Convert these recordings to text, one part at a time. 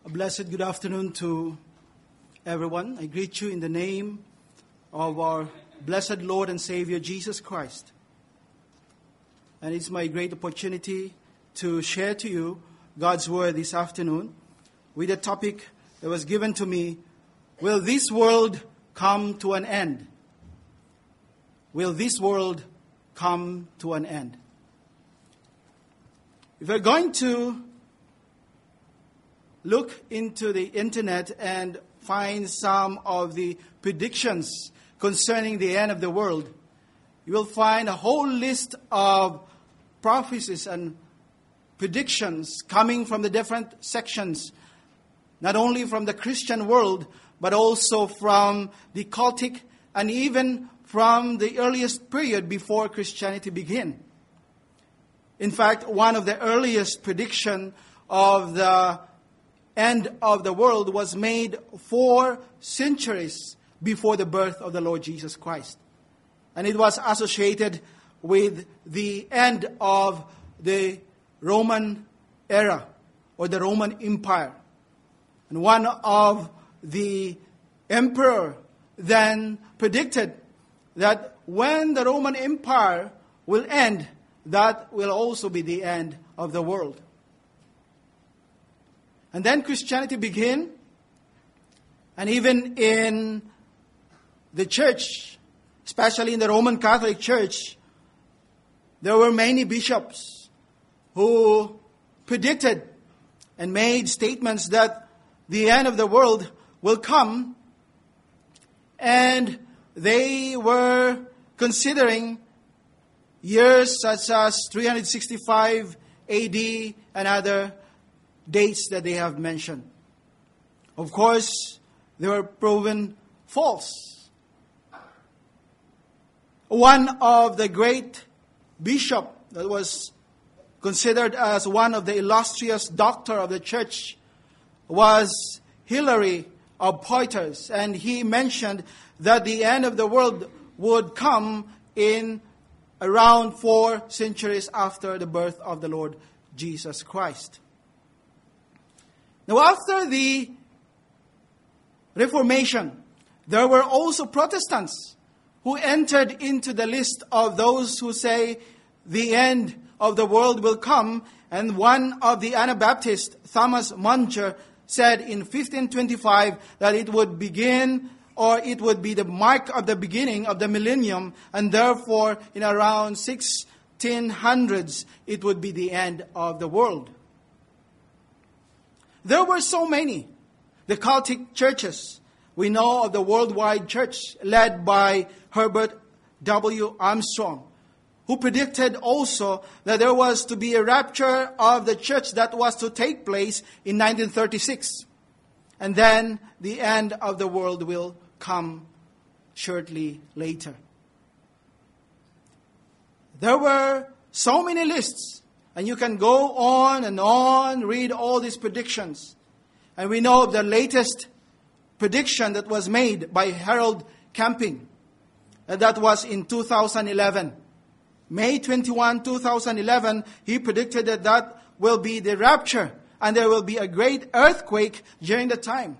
A blessed good afternoon to everyone. I greet you in the name of our blessed Lord and Savior, Jesus Christ. And it's my great opportunity to share to you God's Word this afternoon with a topic that was given to me: will this world come to an end? Will this world come to an end? If we're going to look into the internet and find some of the predictions concerning the end of the world, you will find a whole list of prophecies and predictions coming from the different sections, not only from the Christian world, but also from the cultic and even from the earliest period before Christianity began. In fact, one of the earliest prediction of the end of the world was made 4 centuries before the birth of the Lord Jesus Christ. And it was associated with the end of the Roman era or the Roman Empire. And one of the emperor then predicted that when the Roman Empire will end, that will also be the end of the world. And then Christianity began, and even in the church, especially in the Roman Catholic Church, there were many bishops who predicted and made statements that the end of the world will come, and they were considering years such as 365 AD and other dates that they have mentioned. Of course, they were proven false. One of the great bishop that was considered as one of the illustrious doctor of the church was Hilary of Poitiers, and he mentioned that the end of the world would come in around 4 centuries after the birth of the Lord Jesus Christ. Now, after the Reformation, there were also Protestants who entered into the list of those who say the end of the world will come. And one of the Anabaptists, Thomas Muncher, said in 1525 that it would begin, or it would be the mark of the beginning of the millennium, and therefore in around 1600s it would be the end of the world. There were so many. The cultic churches. We know of the worldwide church led by Herbert W. Armstrong, who predicted also that there was to be a rapture of the church that was to take place in 1936. And then the end of the world will come shortly later. There were so many lists. And you can go on and on, read all these predictions. And we know of the latest prediction that was made by Harold Camping. And that was in 2011. May 21, 2011, he predicted that will be the rapture. And there will be a great earthquake during the time.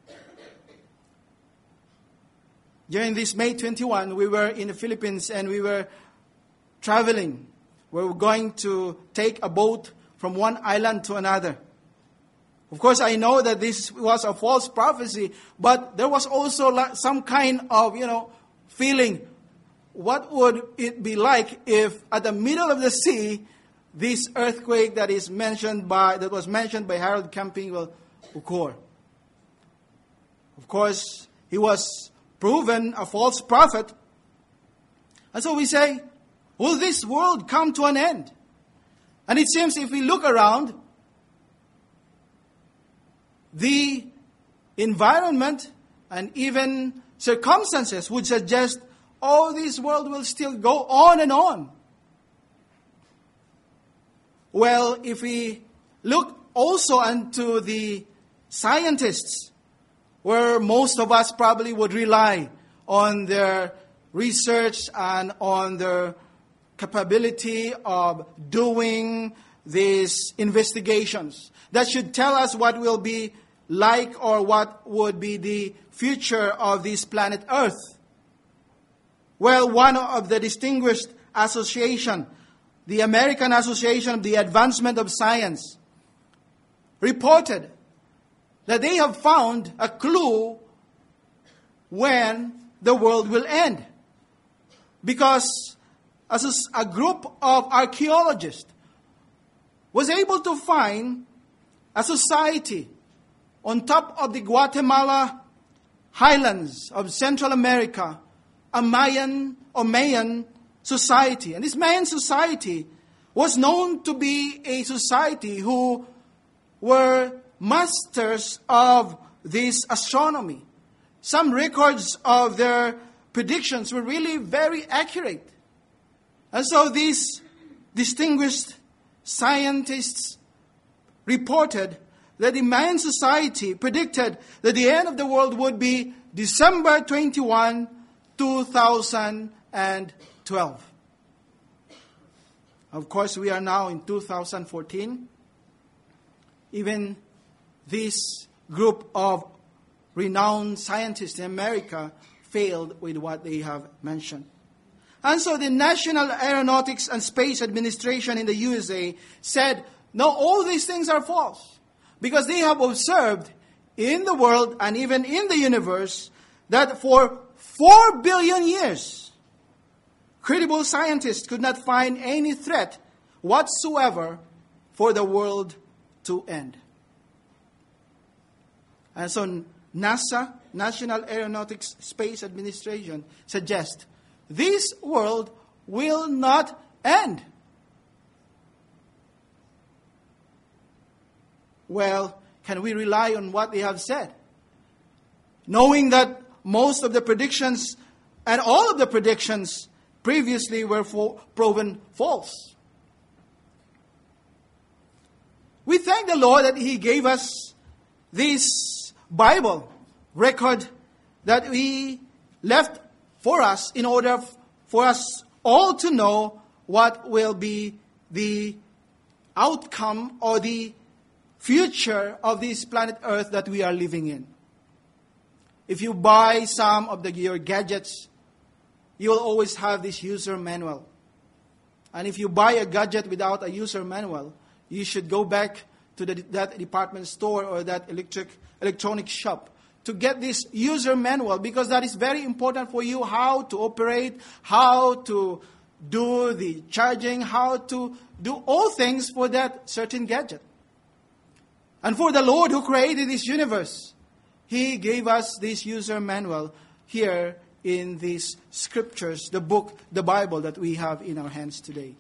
During this May 21, we were in the Philippines and we were traveling. We were going to take a boat from one island to another. Of course, I know that this was a false prophecy, but there was also some kind of, feeling. What would it be like if at the middle of the sea, this earthquake that was mentioned by Harold Camping will occur? Of course, he was proven a false prophet. And so we say, will this world come to an end? And it seems if we look around, the environment and even circumstances would suggest, this world will still go on and on. Well, if we look also into the scientists, where most of us probably would rely on their research and on their capability of doing these investigations that should tell us what will be like or what would be the future of this planet Earth. Well, one of the distinguished association, the American Association of the Advancement of Science, reported that they have found a clue when the world will end. Because as a group of archaeologists was able to find a society on top of the Guatemala highlands of Central America, a Mayan society. And this Mayan society was known to be a society who were masters of this astronomy. Some records of their predictions were really very accurate. And so these distinguished scientists reported that the Mayan society predicted that the end of the world would be December 21, 2012. Of course, we are now in 2014. Even this group of renowned scientists in America failed with what they have mentioned. And so the National Aeronautics and Space Administration in the USA said, no, all these things are false. Because they have observed in the world and even in the universe that for 4 billion years, credible scientists could not find any threat whatsoever for the world to end. And so NASA, National Aeronautics Space Administration, suggests this world will not end. Well, can we rely on what they have said? Knowing that most of the predictions and all of the predictions previously were proven false. We thank the Lord that He gave us this Bible record that He left for us in order for us all to know what will be the outcome or the future of this planet Earth that we are living in. If you buy some of your gadgets, you will always have this user manual. And if you buy a gadget without a user manual, you should go back to that department store or that electronic shop to get this user manual, because that is very important for you, how to operate, how to do the charging, how to do all things for that certain gadget. And for the Lord who created this universe, He gave us this user manual here in these scriptures, the book, the Bible that we have in our hands today.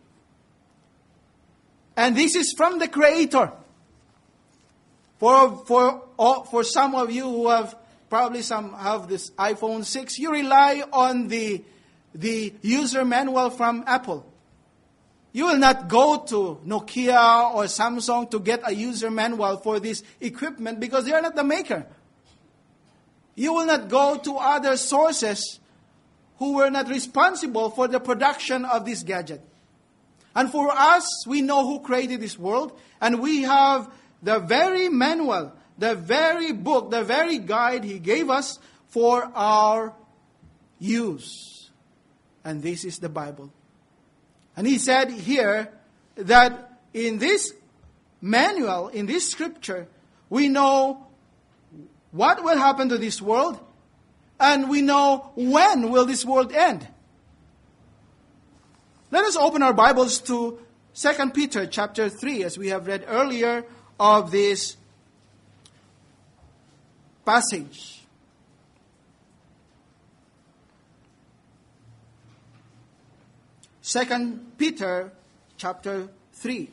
And this is from the Creator. For some of you who have, probably some have this iPhone 6, you rely on the user manual from Apple. You will not go to Nokia or Samsung to get a user manual for this equipment because they are not the maker. You will not go to other sources who were not responsible for the production of this gadget. And for us, we know who created this world, and we have the very manual, the very book, the very guide He gave us for our use. And this is the Bible. And He said here that in this manual, in this scripture, we know what will happen to this world, and we know when will this world end. Let us open our Bibles to 2 Peter chapter 3, as we have read earlier of this passage. 2 Peter chapter 3.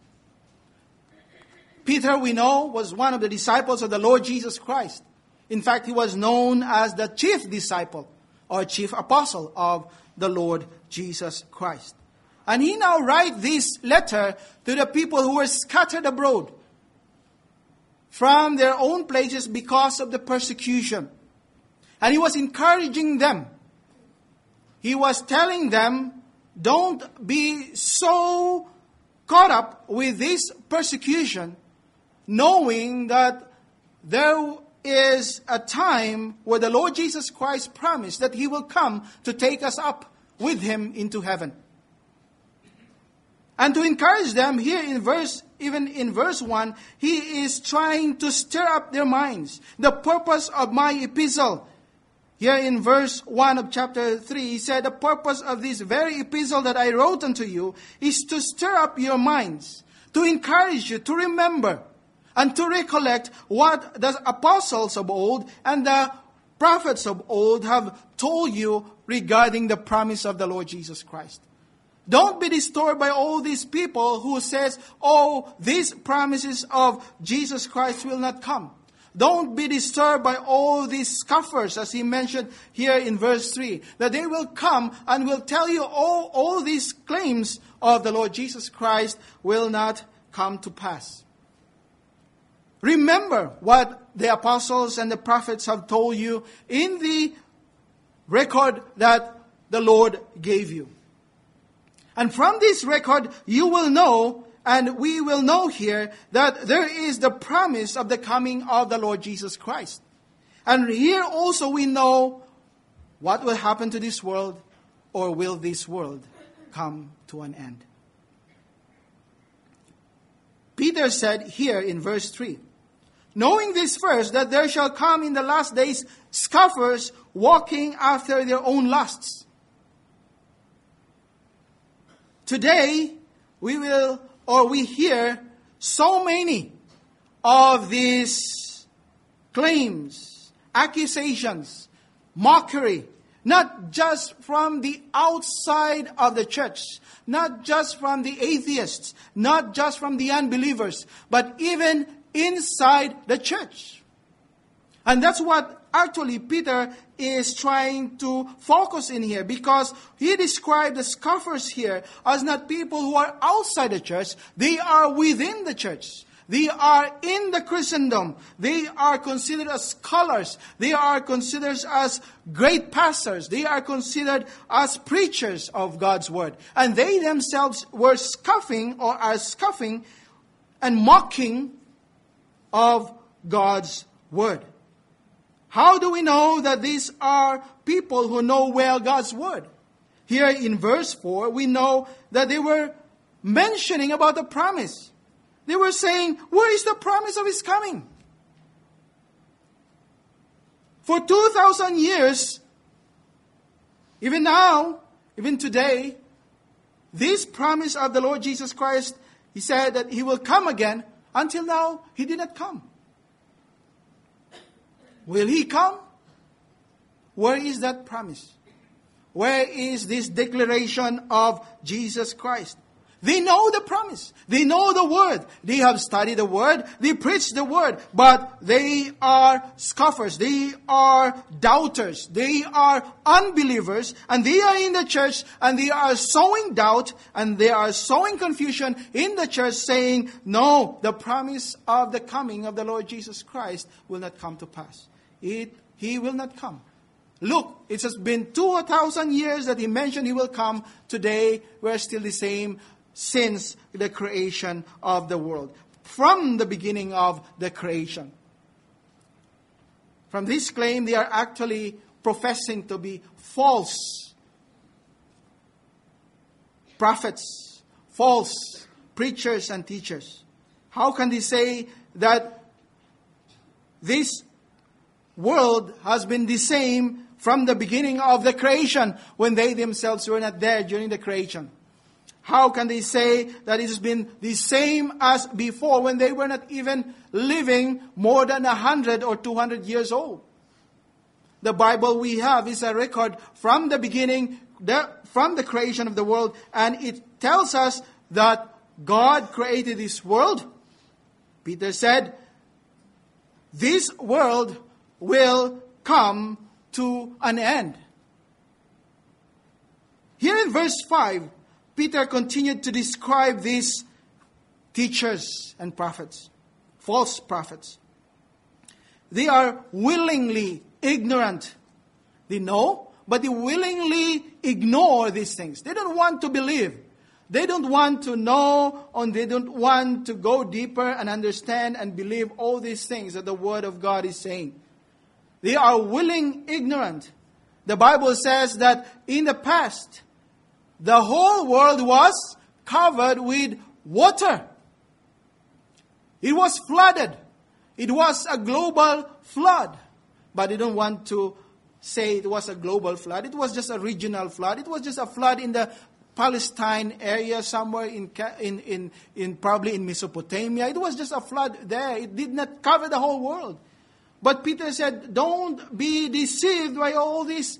Peter, we know, was one of the disciples of the Lord Jesus Christ. In fact, he was known as the chief disciple or chief apostle of the Lord Jesus Christ. And he now writes this letter to the people who were scattered abroad from their own places because of the persecution. And he was encouraging them. He was telling them, don't be so caught up with this persecution, knowing that there is a time where the Lord Jesus Christ promised that He will come to take us up with Him into heaven. And to encourage them, here even in verse 1, he is trying to stir up their minds. The purpose of my epistle. Here in verse 1 of chapter 3, he said, the purpose of this very epistle that I wrote unto you is to stir up your minds, to encourage you, to remember, and to recollect what the apostles of old and the prophets of old have told you regarding the promise of the Lord Jesus Christ. Don't be disturbed by all these people who says, oh, these promises of Jesus Christ will not come. Don't be disturbed by all these scoffers, as he mentioned here in verse 3, that they will come and will tell you all these claims of the Lord Jesus Christ will not come to pass. Remember what the apostles and the prophets have told you in the record that the Lord gave you. And from this record, you will know, and we will know here, that there is the promise of the coming of the Lord Jesus Christ. And here also we know what will happen to this world, or will this world come to an end. Peter said here in verse 3, knowing this first, that there shall come in the last days scoffers walking after their own lusts. Today, we hear so many of these claims, accusations, mockery, not just from the outside of the church, not just from the atheists, not just from the unbelievers, but even inside the church. And that's what actually Peter is trying to focus in here, because he described the scoffers here as not people who are outside the church. They are within the church. They are in the Christendom. They are considered as scholars. They are considered as great pastors. They are considered as preachers of God's word. And they themselves were scoffing, or are scoffing and mocking of God's word. How do we know that these are people who know well God's word? Here in verse 4, we know that they were mentioning about the promise. They were saying, where is the promise of His coming? For 2,000 years, even now, even today, this promise of the Lord Jesus Christ, He said that He will come again. Until now, He did not come. Will He come? Where is that promise? Where is this declaration of Jesus Christ? They know the promise. They know the word. They have studied the word. They preach the word. But they are scoffers. They are doubters. They are unbelievers. And they are in the church. And they are sowing doubt. And they are sowing confusion in the church, saying, no, the promise of the coming of the Lord Jesus Christ will not come to pass. He will not come. Look, it has been 2,000 years that He mentioned He will come. Today, we're still the same since the creation of the world. From the beginning of the creation. From this claim, they are actually professing to be false prophets, false preachers and teachers. How can they say that this world has been the same from the beginning of the creation, when they themselves were not there during the creation? How can they say that it has been the same as before, when they were not even living more than 100 or 200 years old? The Bible we have is a record from the beginning, from the creation of the world, and it tells us that God created this world. Peter said, this world will come to an end. Here in verse 5, Peter continued to describe these teachers and prophets, false prophets. They are willingly ignorant. They know, but they willingly ignore these things. They don't want to believe. They don't want to know, or they don't want to go deeper and understand and believe all these things that the Word of God is saying. They are willing ignorant. The Bible says that in the past, the whole world was covered with water. It was flooded. It was a global flood. But they don't want to say it was a global flood. It was just a regional flood. It was just a flood in the Palestine area, somewhere in probably in Mesopotamia. It was just a flood there. It did not cover the whole world. But Peter said, don't be deceived by all these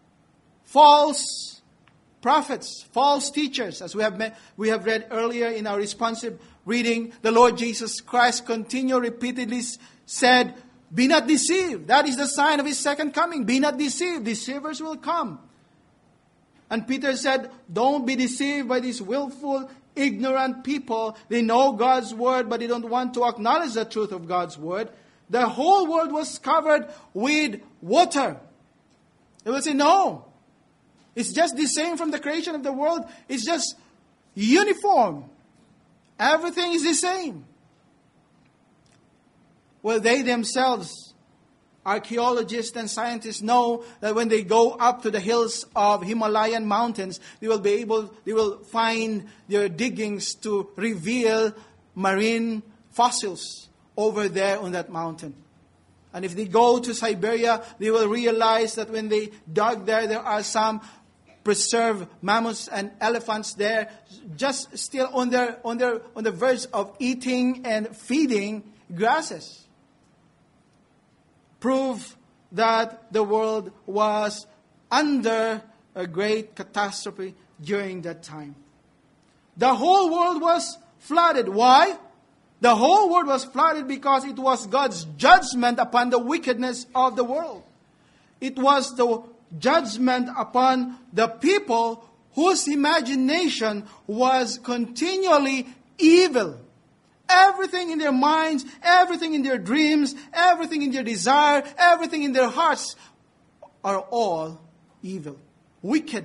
false prophets, false teachers. As we have read earlier in our responsive reading, the Lord Jesus Christ repeatedly said, be not deceived. That is the sign of His second coming. Be not deceived. Deceivers will come. And Peter said, don't be deceived by these willful, ignorant people. They know God's Word, but they don't want to acknowledge the truth of God's Word. The whole world was covered with water. They will say, no. It's just the same from the creation of the world. It's just uniform. Everything is the same. Well, they themselves, archaeologists and scientists, know that when they go up to the hills of Himalayan mountains, they will find their diggings to reveal marine fossils over there on that mountain. And if they go to Siberia, they will realize that when they dug there are some preserved mammoths and elephants there, just still on the verge of eating and feeding grasses. Prove that the world was under a great catastrophe during that time. The whole world was flooded. Why? The whole world was flooded because it was God's judgment upon the wickedness of the world. It was the judgment upon the people whose imagination was continually evil. Everything in their minds, everything in their dreams, everything in their desire, everything in their hearts are all evil, wicked.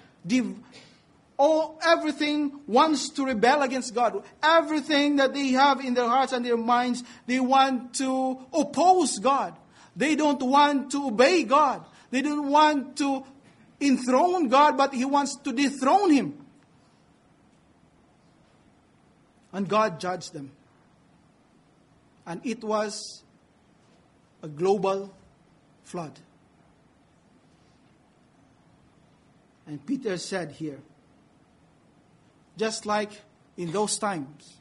Everything wants to rebel against God. Everything that they have in their hearts and their minds, they want to oppose God. They don't want to obey God. They don't want to enthrone God, but He wants to dethrone Him. And God judged them. And it was a global flood. And Peter said here, just like in those times,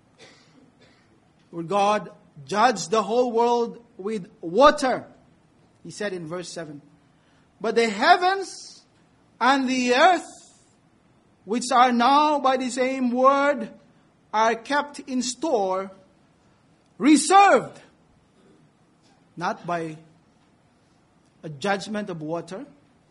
where God judged the whole world with water, He said in verse 7, but the heavens and the earth, which are now by the same word, are kept in store, reserved, not by a judgment of water,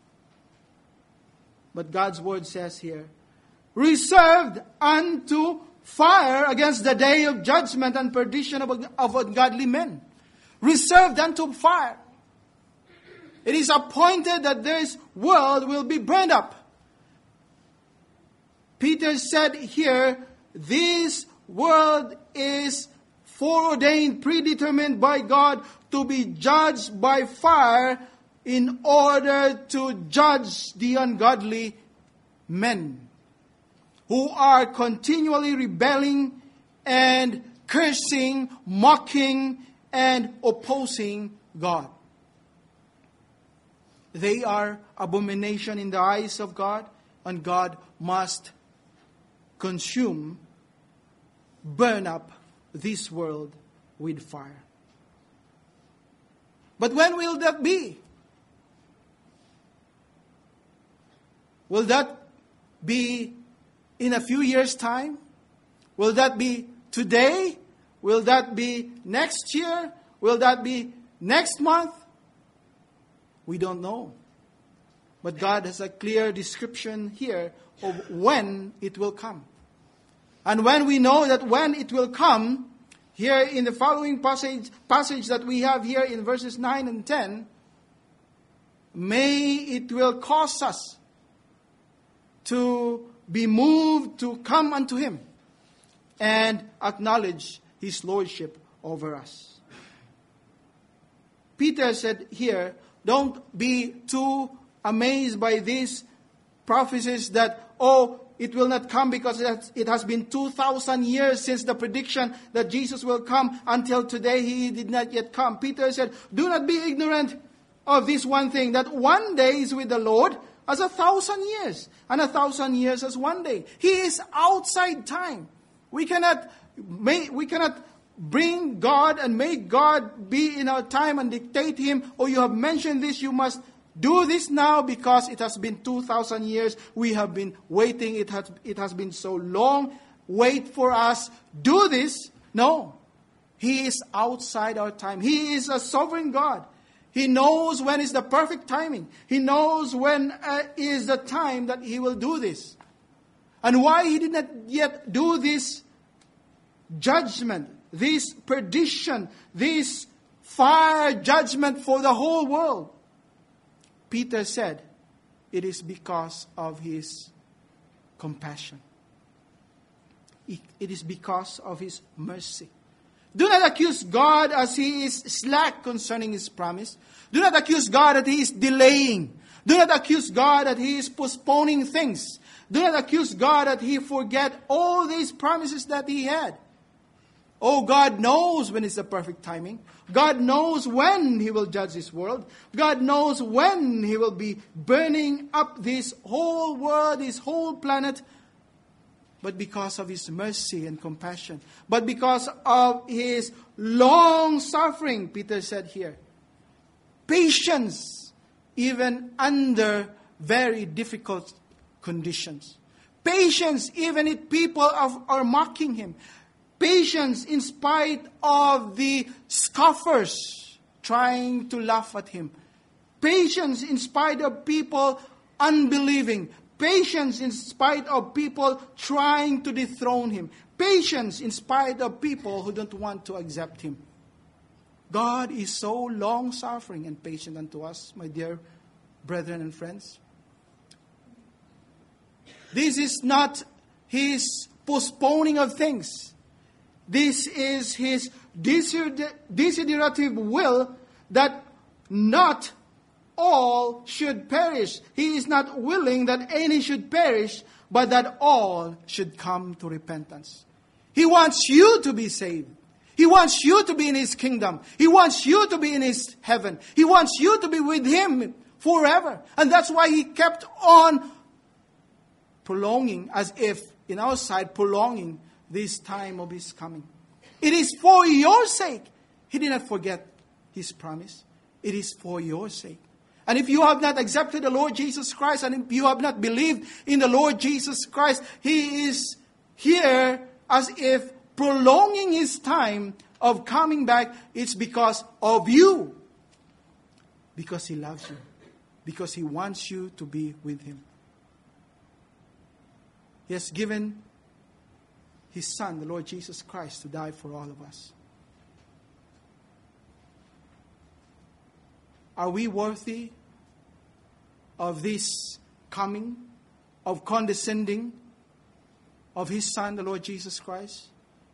but God's word says here, reserved unto fire against the day of judgment and perdition of ungodly men. Reserved unto fire. It is appointed that this world will be burned up. Peter said here, this world is foreordained, predetermined by God to be judged by fire in order to judge the ungodly men who are continually rebelling and cursing, mocking, and opposing God. They are abomination in the eyes of God, and God must consume, burn up this world with fire. But when will that be? Will that be in a few years' time? Will that be today? Will that be next year? Will that be next month? We don't know. But God has a clear description here of when it will come. And when we know that when it will come, here in the following passage that we have here in verses 9 and 10, may it will cause us to be moved to come unto Him and acknowledge His lordship over us. Peter said here, don't be too amazed by these prophecies that, it will not come because it has been 2,000 years since the prediction that Jesus will come. Until today, He did not yet come. Peter said, do not be ignorant of this one thing, that one day is with the Lord as 1,000 years, and 1,000 years as one day. He is outside time. We cannot bring God and make God be in our time and dictate Him, you have mentioned this, you must do this now because it has been 2,000 years. We have been waiting. It has been so long. Wait for us. Do this. No. He is outside our time. He is a sovereign God. He knows when is the perfect timing. He knows when is the time that He will do this. And why He did not yet do this judgment, this perdition, this fire judgment for the whole world. Peter said, it is because of His compassion. It is because of His mercy. Do not accuse God as He is slack concerning His promise. Do not accuse God that He is delaying. Do not accuse God that He is postponing things. Do not accuse God that He forget all these promises that He had. God knows when is the perfect timing. God knows when He will judge this world. God knows when He will be burning up this whole world, this whole planet. But because of His mercy and compassion, but because of His long suffering, Peter said here, patience even under very difficult conditions. Patience even if people are mocking Him. Patience in spite of the scoffers trying to laugh at Him. Patience in spite of people unbelieving. Patience in spite of people trying to dethrone Him. Patience in spite of people who don't want to accept Him. God is so long-suffering and patient unto us, my dear brethren and friends. This is not His postponing of things. This is His desiderative will that not all should perish. He is not willing that any should perish, but that all should come to repentance. He wants you to be saved. He wants you to be in His kingdom. He wants you to be in His heaven. He wants you to be with Him forever. And that's why He kept on prolonging, as if in our side, prolonging this time of His coming. It is for your sake. He did not forget His promise. It is for your sake. And if you have not accepted the Lord Jesus Christ, and if you have not believed in the Lord Jesus Christ, He is here as if prolonging His time of coming back. It's because of you. Because He loves you. Because He wants you to be with Him. He has given His Son, the Lord Jesus Christ, to die for all of us. Are we worthy of this coming, of condescending of His Son, the Lord Jesus Christ?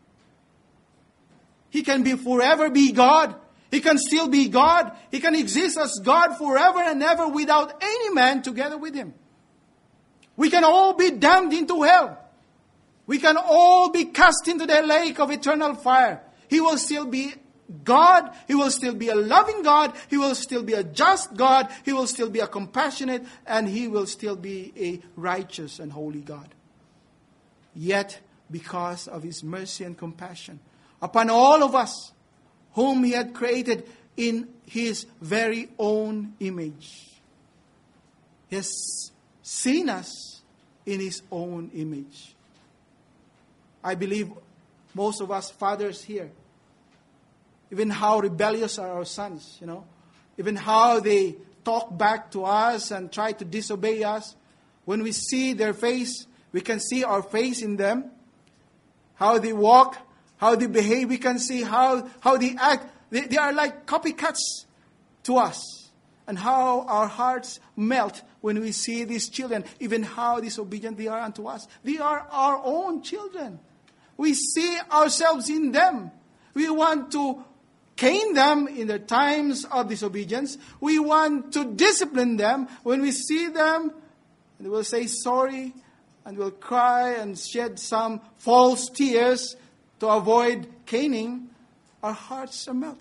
He can forever be God. He can still be God. He can exist as God forever and ever without any man together with Him. We can all be damned into hell. We can all be cast into the lake of eternal fire. He will still be God. He will still be a loving God. He will still be a just God. He will still be a compassionate, and He will still be a righteous and holy God. Yet, because of His mercy and compassion upon all of us, whom He had created in His very own image, He has seen us in His own image. I believe most of us fathers here, even how rebellious are our sons, even how they talk back to us and try to disobey us. When we see their face, we can see our face in them. How they walk, how they behave, we can see how they act. They are like copycats to us. And how our hearts melt when we see these children, even how disobedient they are unto us. They are our own children. We see ourselves in them. We want to cane them in their times of disobedience. We want to discipline them when we see them. And we'll say sorry, and we'll cry and shed some false tears to avoid caning. Our hearts are melted.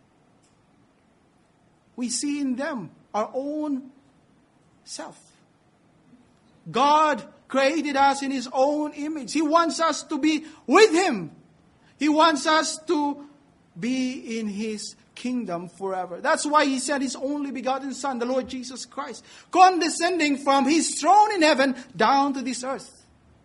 We see in them our own self. God created us in His own image. He wants us to be with Him. He wants us to be in His kingdom forever. That's why He sent His only begotten Son, the Lord Jesus Christ, condescending from His throne in heaven down to this earth.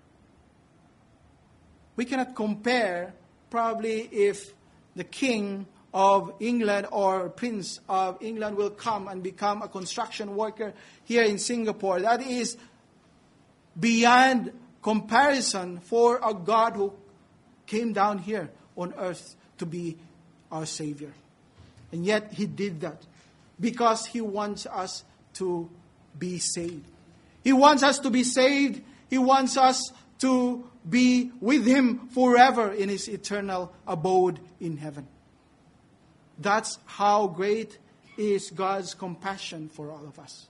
We cannot compare probably if the King of England or Prince of England will come and become a construction worker here in Singapore. That is beyond comparison for a God who came down here on earth to be our Savior. And yet He did that because He wants us to be saved. He wants us to be saved. He wants us to be with Him forever in His eternal abode in heaven. That's how great is God's compassion for all of us.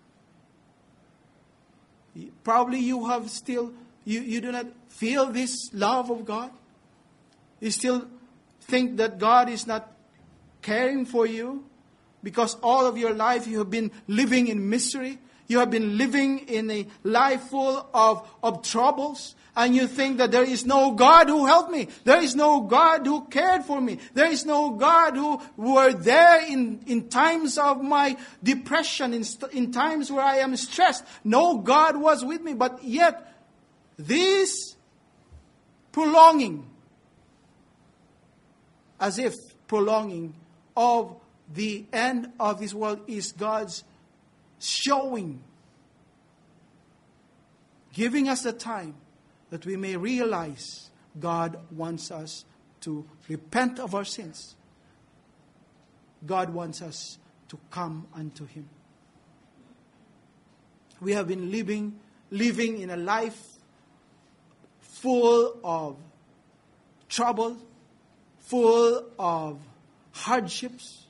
Probably you have still, you do not feel this love of God. You still think that God is not caring for you because all of your life you have been living in misery. You have been living in a life full of troubles. And you think that there is no God who helped me. There is no God who cared for me. There is no God who were there in times of my depression, in times where I am stressed. No God was with me. But yet, this prolonging, as if prolonging of the end of this world is God's showing, giving us the time that we may realize God wants us to repent of our sins. God wants us to come unto Him. We have been living in a life full of trouble, full of hardships.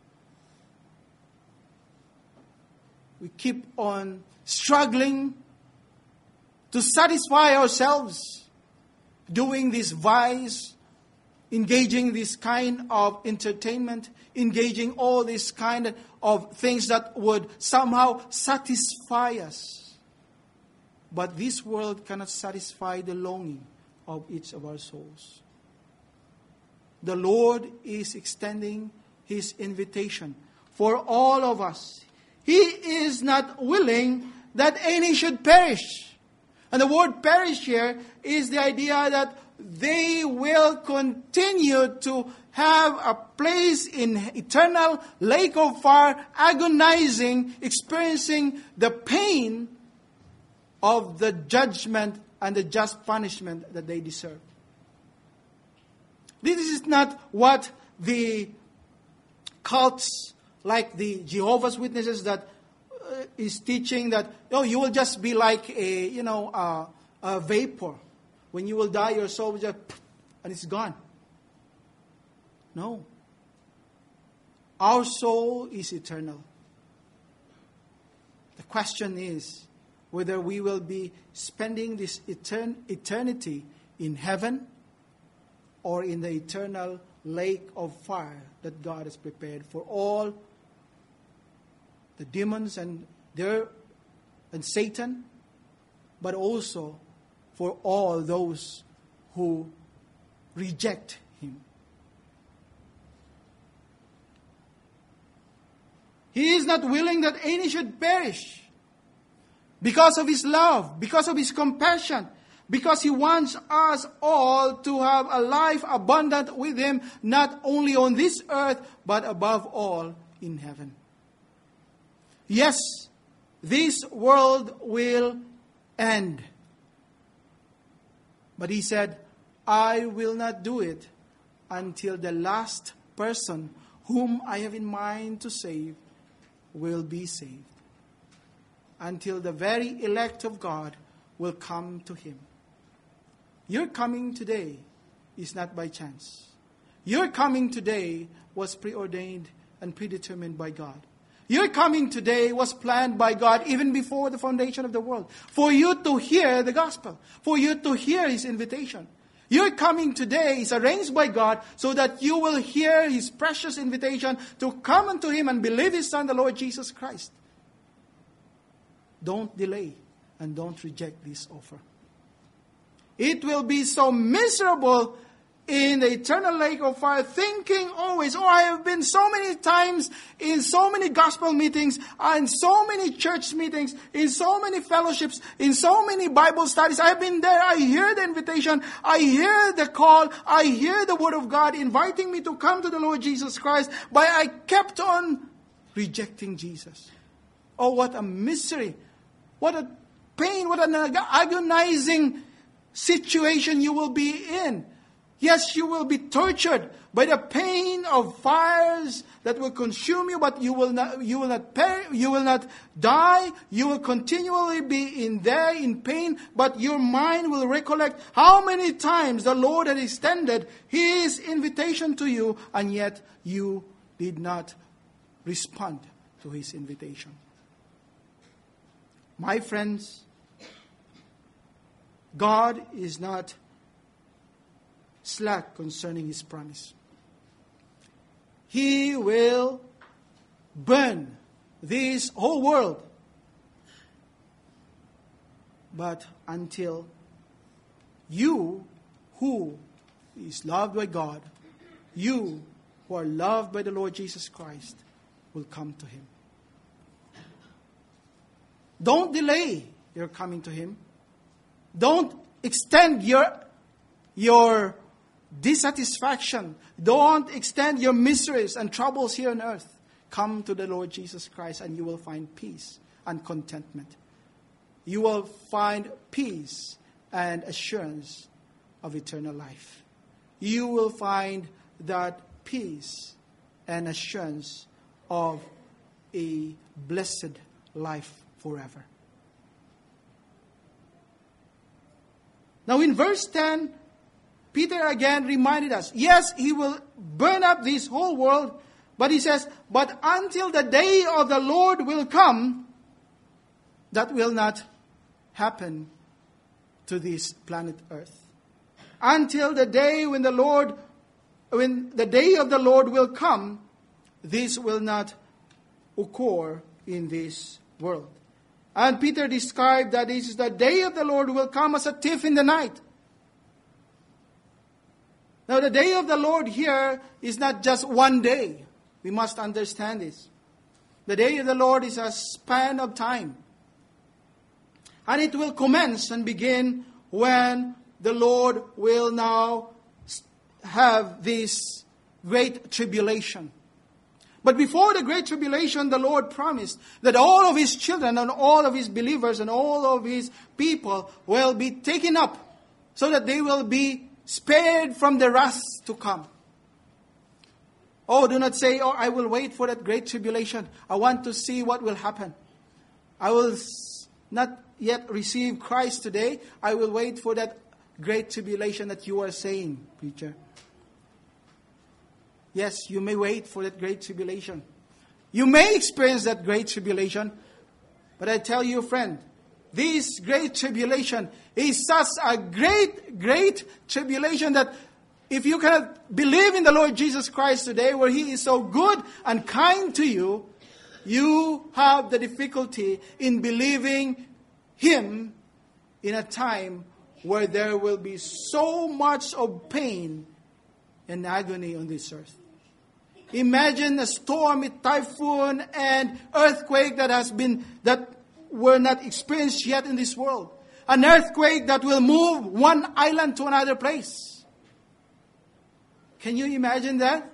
We keep on struggling to satisfy ourselves, doing this vice, engaging this kind of entertainment, engaging all this kind of things that would somehow satisfy us. But this world cannot satisfy the longing of each of our souls. The Lord is extending His invitation for all of us. He is not willing that any should perish. And the word perish here is the idea that they will continue to have a place in eternal lake of fire, agonizing, experiencing the pain of the judgment and the just punishment that they deserve. This is not what the cults like the Jehovah's Witnesses that is teaching that you will just be like a vapor. When you will die, your soul will just and it's gone. No. Our soul is eternal. The question is whether we will be spending this eternity in heaven or in the eternal lake of fire that God has prepared for all the demons and Satan, but also for all those who reject Him. He is not willing that any should perish because of His love, because of His compassion, because He wants us all to have a life abundant with Him, not only on this earth, but above all in heaven. Yes, this world will end. But He said, I will not do it until the last person whom I have in mind to save will be saved. Until the very elect of God will come to Him. Your coming today is not by chance. Your coming today was preordained and predetermined by God. Your coming today was planned by God even before the foundation of the world. For you to hear the gospel. For you to hear His invitation. Your coming today is arranged by God so that you will hear His precious invitation to come unto Him and believe His Son, the Lord Jesus Christ. Don't delay and don't reject this offer. It will be so miserable in the eternal lake of fire, thinking always, I have been so many times in so many gospel meetings, in so many church meetings, in so many fellowships, in so many Bible studies. I have been there. I hear the invitation. I hear the call. I hear the word of God inviting me to come to the Lord Jesus Christ. But I kept on rejecting Jesus. Oh, what a misery. What a pain. What an agonizing situation you will be in. Yes, you will be tortured by the pain of fires that will consume you, but you will not die. You will continually be in pain, but your mind will recollect how many times the Lord had extended His invitation to you, and yet you did not respond to His invitation. My friends, God is not slack concerning His promise. He will burn this whole world. But until you who is loved by God, you who are loved by the Lord Jesus Christ, will come to Him. Don't delay your coming to Him. Don't extend your dissatisfaction. Don't extend your miseries and troubles here on earth. Come to the Lord Jesus Christ and you will find peace and contentment. You will find peace and assurance of eternal life. You will find that peace and assurance of a blessed life forever. Now in verse 10, Peter again reminded us, yes, He will burn up this whole world, but he says, but until the day of the Lord will come, that will not happen to this planet Earth. Until the day when the day of the Lord will come, this will not occur in this world. And Peter described that this is the day of the Lord will come as a thief in the night. Now the day of the Lord here is not just one day. We must understand this. The day of the Lord is a span of time. And it will commence and begin when the Lord will now have this great tribulation. But before the great tribulation, the Lord promised that all of His children and all of His believers and all of His people will be taken up so that they will be spared from the wrath to come. Oh, do not say, I will wait for that great tribulation. I want to see what will happen. I will not yet receive Christ today. I will wait for that great tribulation that you are saying, preacher. Yes, you may wait for that great tribulation. You may experience that great tribulation. But I tell you, friend, this great tribulation is such a great tribulation that if you cannot believe in the Lord Jesus Christ today, where He is so good and kind to you, you have the difficulty in believing Him in a time where there will be so much of pain and agony on this earth. Imagine a storm, a typhoon, and earthquake that were not experienced yet in this world. An earthquake that will move one island to another place. Can you imagine that?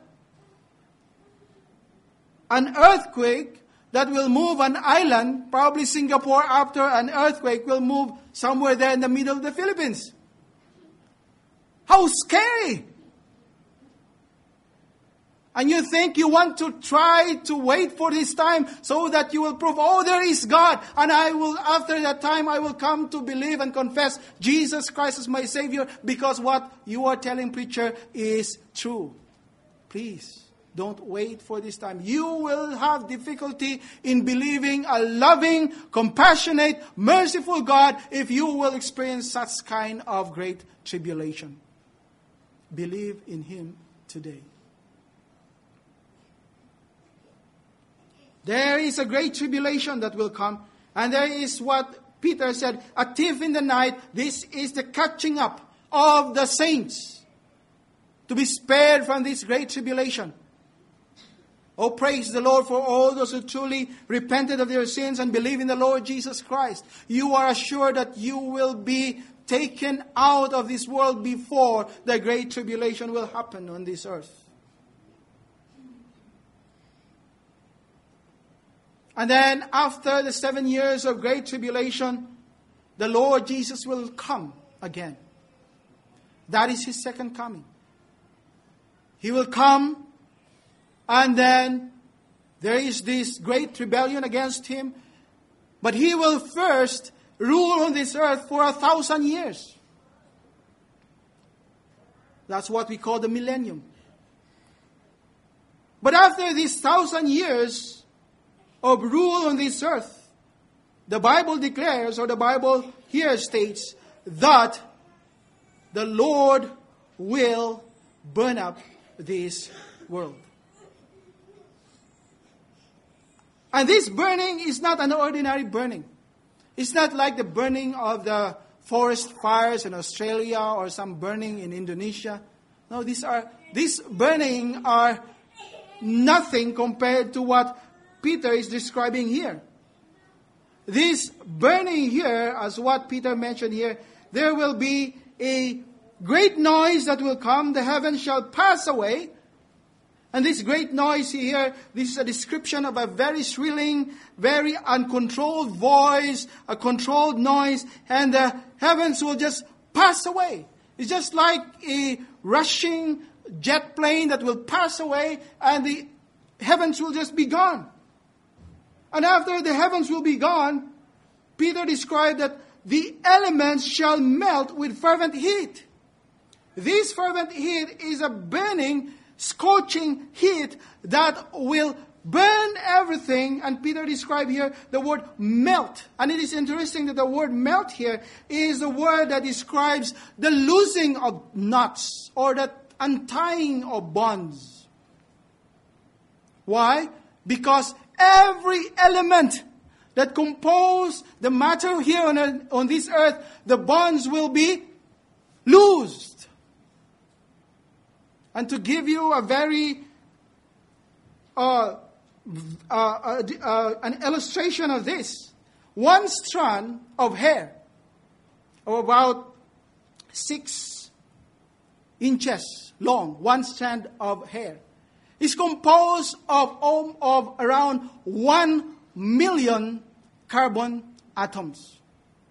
An earthquake that will move an island, probably Singapore, after an earthquake will move somewhere there in the middle of the Philippines. How scary! And you think you want to try to wait for this time so that you will prove, oh, there is God. And after that time, I will come to believe and confess Jesus Christ is my Savior, because what you are telling, preacher, is true. Please, don't wait for this time. You will have difficulty in believing a loving, compassionate, merciful God if you will experience such kind of great tribulation. Believe in Him today. There is a great tribulation that will come. And there is what Peter said, a thief in the night. This is the catching up of the saints to be spared from this great tribulation. Oh, praise the Lord for all those who truly repented of their sins and believe in the Lord Jesus Christ. You are assured that you will be taken out of this world before the great tribulation will happen on this earth. And then after the 7 years of great tribulation, the Lord Jesus will come again. That is His second coming. He will come, and then there is this great rebellion against Him. But He will first rule on this earth for 1,000 years. That's what we call the millennium. But after these 1,000 years of rule on this earth, the Bible declares, or the Bible here states, that the Lord will burn up this world. And this burning is not an ordinary burning. It's not like the burning of the forest fires in Australia or some burning in Indonesia. No, these burning are nothing compared to what Peter is describing here. This burning here, as what Peter mentioned here, there will be a great noise that will come. The heavens shall pass away. And this great noise here, this is a description of a very shrilling, very uncontrolled voice, a controlled noise, and the heavens will just pass away. It's just like a rushing jet plane that will pass away, and the heavens will just be gone. And after the heavens will be gone, Peter described that the elements shall melt with fervent heat. This fervent heat is a burning, scorching heat that will burn everything. And Peter described here the word melt. And it is interesting that the word melt here is the word that describes the loosing of knots or the untying of bonds. Why? Because every element that compose the matter here on this earth, the bonds will be loosed. And to give you a very an illustration of this, one strand of hair, of about 6 inches long, one strand of hair, is composed of around 1 million carbon atoms.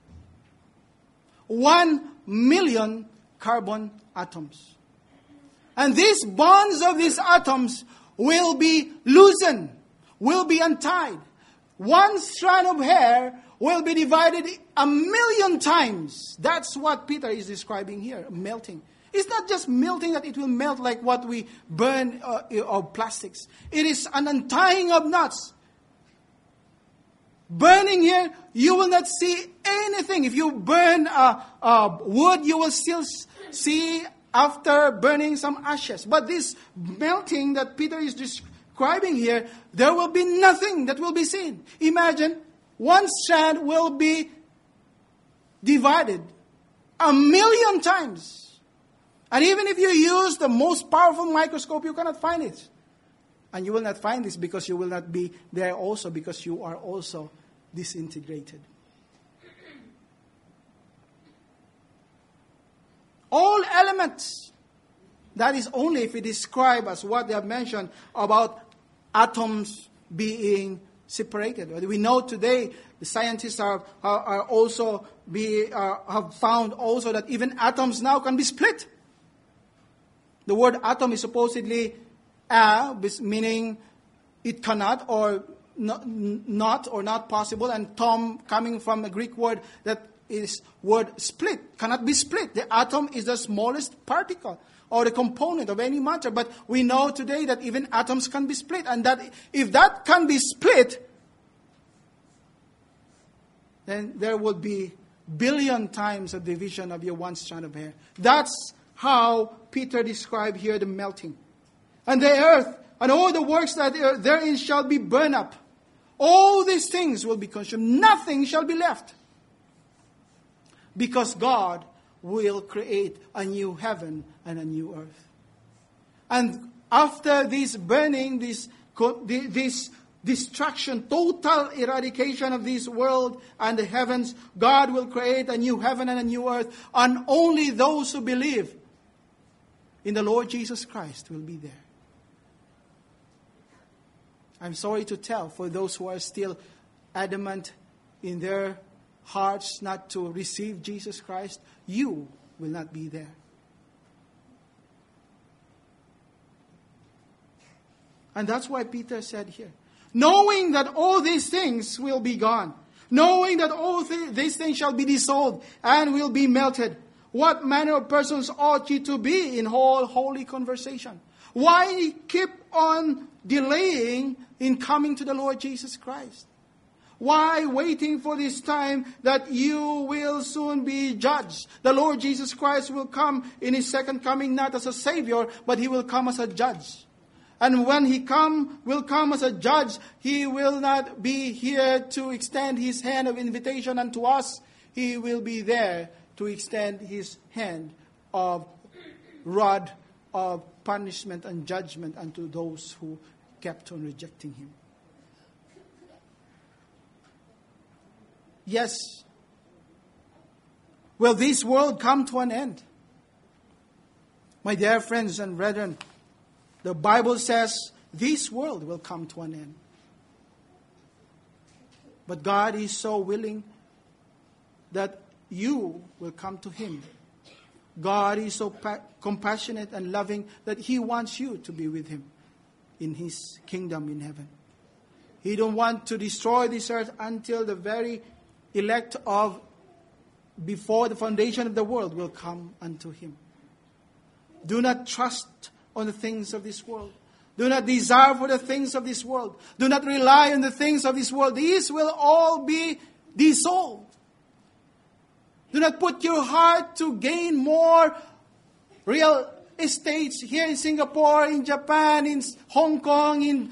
1 million carbon atoms. And these bonds of these atoms will be loosened, will be untied. One strand of hair will be divided 1 million times. That's what Peter is describing here, melting. It's not just melting that it will melt like what we burn of plastics. It is an untying of knots. Burning here, you will not see anything. If you burn wood, you will still see after burning some ashes. But this melting that Peter is describing here, there will be nothing that will be seen. Imagine, one strand will be divided 1 million times. And even if you use the most powerful microscope, you cannot find it. And you will not find this because you will not be there also, because you are also disintegrated. All elements. That is only if we describe as what they have mentioned about atoms being separated. We know today the scientists are also have found also that even atoms now can be split. The word atom is supposedly meaning it cannot or not possible, and tom coming from a Greek word that is word split, cannot be split. The atom is the smallest particle or the component of any matter. But we know today that even atoms can be split, and that if that can be split, then there would be billion times a division of your one strand of hair. That's how Peter described here the melting. And the earth and all the works that therein shall be burned up. All these things will be consumed. Nothing shall be left. Because God will create a new heaven and a new earth. And after this burning, this destruction, total eradication of this world and the heavens, God will create a new heaven and a new earth. And only those who believe in the Lord Jesus Christ will be there. I'm sorry to tell, for those who are still adamant in their hearts not to receive Jesus Christ, you will not be there. And that's why Peter said here, knowing that all these things will be gone, knowing that all these things shall be dissolved and will be melted, what manner of persons ought ye to be in all holy conversation? Why keep on delaying in coming to the Lord Jesus Christ? Why waiting for this time that you will soon be judged? The Lord Jesus Christ will come in His second coming not as a Savior, but He will come as a judge. And when He will come as a judge, He will not be here to extend His hand of invitation unto us. He will be there to extend His hand of rod of punishment and judgment unto those who kept on rejecting Him. Yes. Will this world come to an end? My dear friends and brethren, the Bible says this world will come to an end. But God is so willing that you will come to Him. God is so compassionate and loving that He wants you to be with Him in His kingdom in heaven. He don't want to destroy this earth until the very elect of before the foundation of the world will come unto Him. Do not trust on the things of this world. Do not desire for the things of this world. Do not rely on the things of this world. These will all be dissolved. Do not put your heart to gain more real estates here in Singapore, in Japan, in Hong Kong, in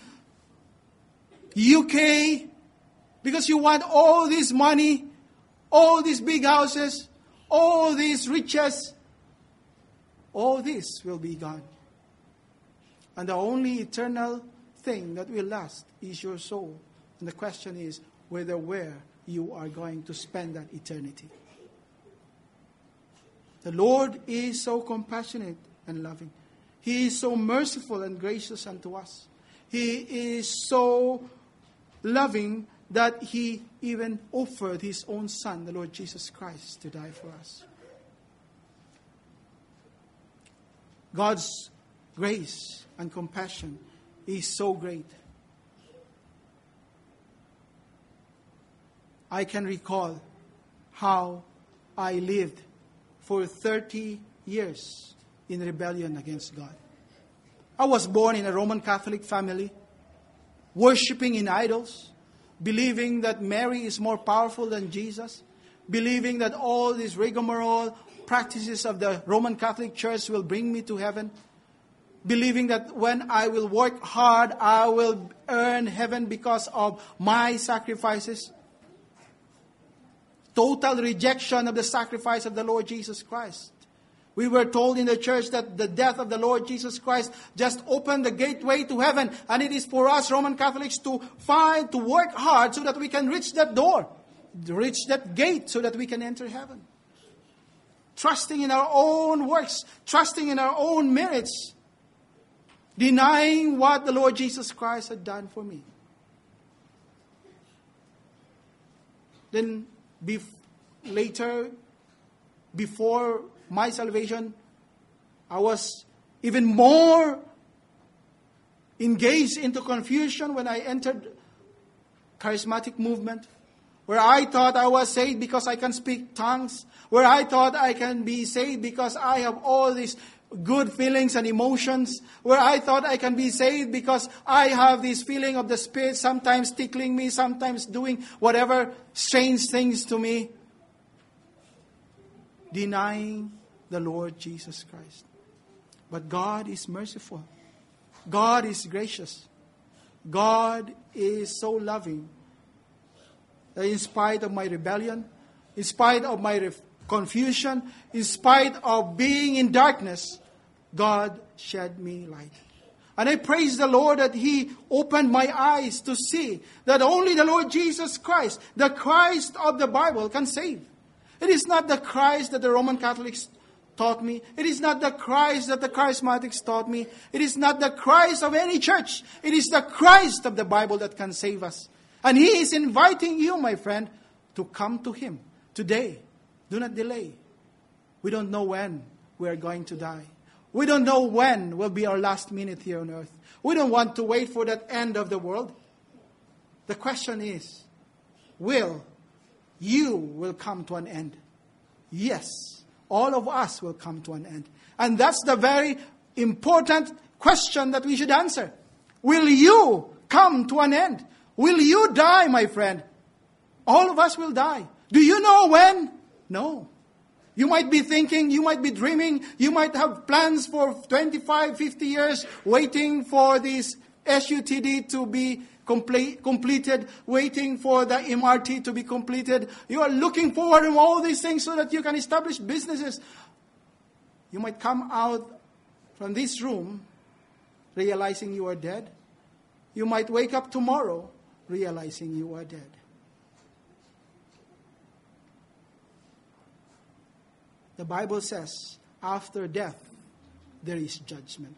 UK, because you want all this money, all these big houses, all these riches. All this will be gone. And the only eternal thing that will last is your soul. And the question is where you are going to spend that eternity. The Lord is so compassionate and loving. He is so merciful and gracious unto us. He is so loving that He even offered His own Son, the Lord Jesus Christ, to die for us. God's grace and compassion is so great. I can recall how I lived for 30 years in rebellion against God. I was born in a Roman Catholic family, worshiping in idols, believing that Mary is more powerful than Jesus, believing that all these rigmarole practices of the Roman Catholic Church will bring me to heaven, believing that when I will work hard, I will earn heaven because of my sacrifices. Total rejection of the sacrifice of the Lord Jesus Christ. We were told in the church that the death of the Lord Jesus Christ just opened the gateway to heaven. And it is for us Roman Catholics to work hard so that we can reach that door, reach that gate so that we can enter heaven. Trusting in our own works, trusting in our own merits, denying what the Lord Jesus Christ had done for me. Then later, before my salvation, I was even more engaged into confusion when I entered charismatic movement, where I thought I was saved because I can speak tongues, where I thought I can be saved because I have all these good feelings and emotions, where I thought I can be saved because I have this feeling of the Spirit sometimes tickling me, sometimes doing whatever strange things to me, denying the Lord Jesus Christ. But God is merciful. God is gracious. God is so loving that in spite of my rebellion, in spite of my confusion, in spite of being in darkness, God shed me light. And I praise the Lord that He opened my eyes to see that only the Lord Jesus Christ, the Christ of the Bible, can save. It is not the Christ that the Roman Catholics taught me. It is not the Christ that the Charismatics taught me. It is not the Christ of any church. It is the Christ of the Bible that can save us. And He is inviting you, my friend, to come to Him today. Do not delay. We don't know when we are going to die. We don't know when will be our last minute here on earth. We don't want to wait for that end of the world. The question is, you will come to an end? Yes, all of us will come to an end. And that's the very important question that we should answer. Will you come to an end? Will you die, my friend? All of us will die. Do you know when? No. You might be thinking, you might be dreaming, you might have plans for 25, 50 years waiting for this SUTD to be completed, waiting for the MRT to be completed. You are looking forward to all these things so that you can establish businesses. You might come out from this room realizing you are dead. You might wake up tomorrow realizing you are dead. The Bible says, after death, there is judgment.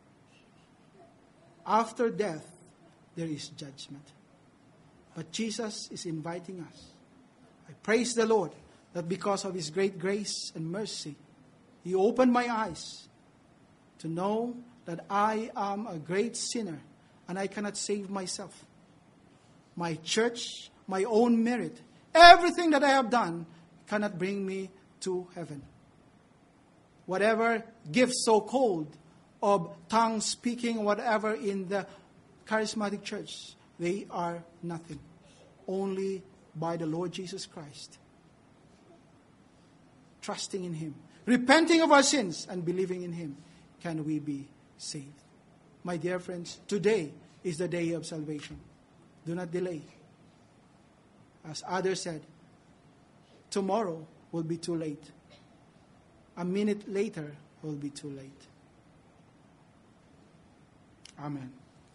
After death, there is judgment. But Jesus is inviting us. I praise the Lord that because of His great grace and mercy, He opened my eyes to know that I am a great sinner and I cannot save myself. My church, my own merit, everything that I have done cannot bring me to heaven. Whatever gifts so-called of tongue speaking, whatever in the charismatic church, they are nothing. Only by the Lord Jesus Christ. Trusting in Him, repenting of our sins and believing in Him, can we be saved. My dear friends, today is the day of salvation. Do not delay. As others said, tomorrow will be too late. A minute later will be too late. Amen.